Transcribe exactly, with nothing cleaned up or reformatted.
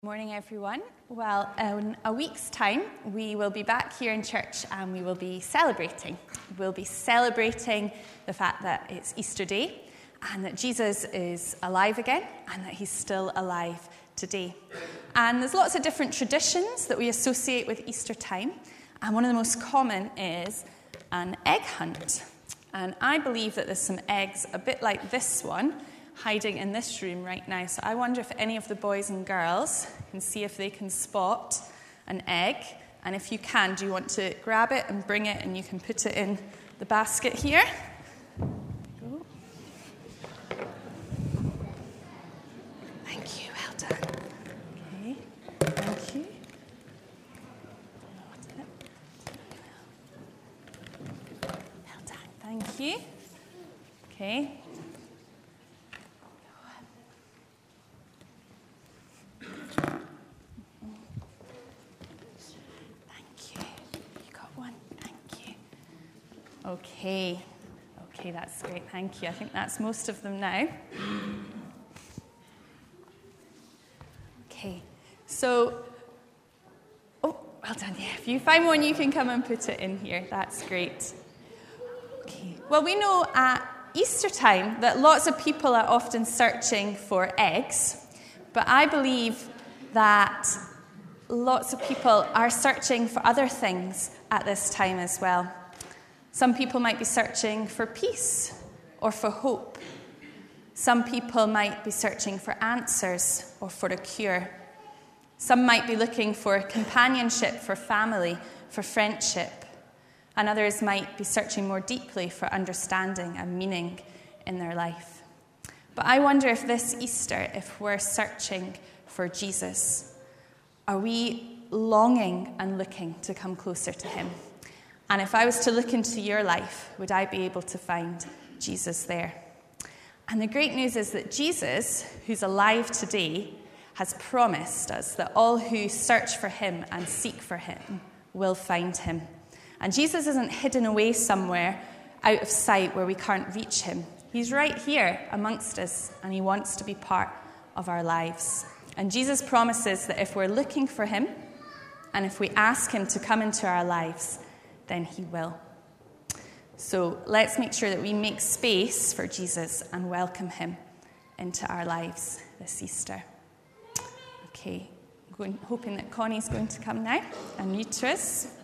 Morning, everyone. Well, in a week's time, we will be back here in church and we will be celebrating. We'll be celebrating the fact that it's Easter Day and that Jesus is alive again and that he's still alive today. And there's lots of different traditions that we associate with Easter time. And one of the most common is an egg hunt. And I believe that there's some eggs a bit like this one hiding in this room right now. So I wonder if any of the boys and girls can see if they can spot an egg. And if you can, do you want to grab it and bring it and you can put it in the basket here? Go. Thank you, well done. Okay, thank you. Well done, thank you. Okay. Okay, okay, that's great, thank you. I think that's most of them now. Okay, so, oh, well done, yeah. If you find one, you can come and put it in here. That's great. Okay, well, we know at Easter time that lots of people are often searching for eggs, but I believe that lots of people are searching for other things at this time as well. Some people might be searching for peace or for hope. Some people might be searching for answers or for a cure. Some might be looking for companionship, for family, for friendship. And others might be searching more deeply for understanding and meaning in their life. But I wonder if this Easter, if we're searching for Jesus, are we longing and looking to come closer to him? And if I was to look into your life, would I be able to find Jesus there? And the great news is that Jesus, who's alive today, has promised us that all who search for him and seek for him will find him. And Jesus isn't hidden away somewhere out of sight where we can't reach him. He's right here amongst us, and he wants to be part of our lives. And Jesus promises that if we're looking for him, and if we ask him to come into our lives, then he will. So let's make sure that we make space for Jesus and welcome him into our lives this Easter. Okay, I'm going, hoping that Connie's going to come now and read to us.